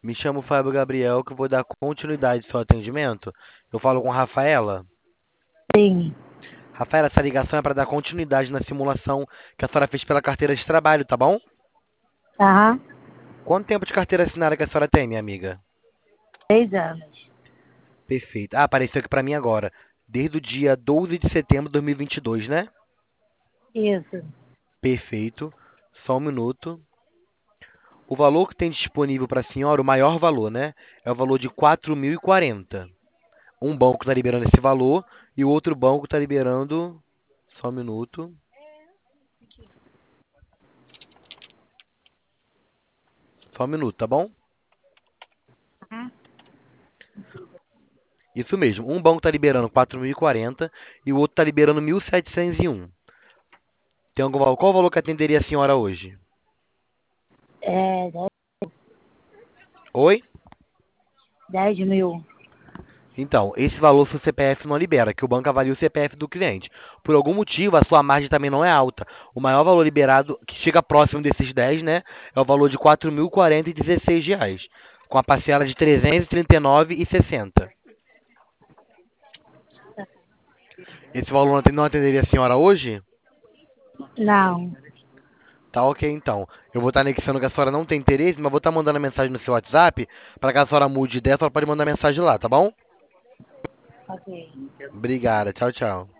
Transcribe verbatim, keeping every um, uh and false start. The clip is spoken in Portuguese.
Me chamo Fábio Gabriel, que eu vou dar continuidade ao seu atendimento. Eu falo com Rafaela. Sim. Rafaela, essa ligação é para dar continuidade na simulação que a senhora fez pela carteira de trabalho, tá bom? Aham. Quanto tempo de carteira assinada que a senhora tem, minha amiga? Seis anos. Perfeito. Ah, apareceu aqui para mim agora. Desde o dia doze de setembro de dois mil e vinte e dois, né? Isso. Perfeito. Só um minuto. O valor que tem disponível para a senhora, o maior valor, né? É o valor de quatro mil e quarenta. Um banco está liberando esse valor e o outro banco está liberando. Só um minuto. Só um minuto, tá bom? Aham. Isso mesmo. Um banco está liberando quatro mil e quarenta e o outro está liberando mil setecentos e um. Tem algum valor? Qual o valor que atenderia a senhora hoje? É, dez, Oi? dez mil. Então, esse valor seu C P F não libera, que o banco avalia o C P F do cliente. Por algum motivo, a sua margem também não é alta. O maior valor liberado, que chega próximo desses dez, né, é o valor de quatro mil e quarenta e dezesseis reais, com a parcela de trezentos e trinta e nove e sessenta. Esse valor não aten- não atenderia a senhora hoje? Não. Tá ok, então. Eu vou estar anexando que a senhora não tem interesse, mas vou estar mandando mensagem no seu WhatsApp, para que a senhora mude de ideia, a senhora pode mandar mensagem lá, tá bom? Ok. Obrigada. Tchau, tchau.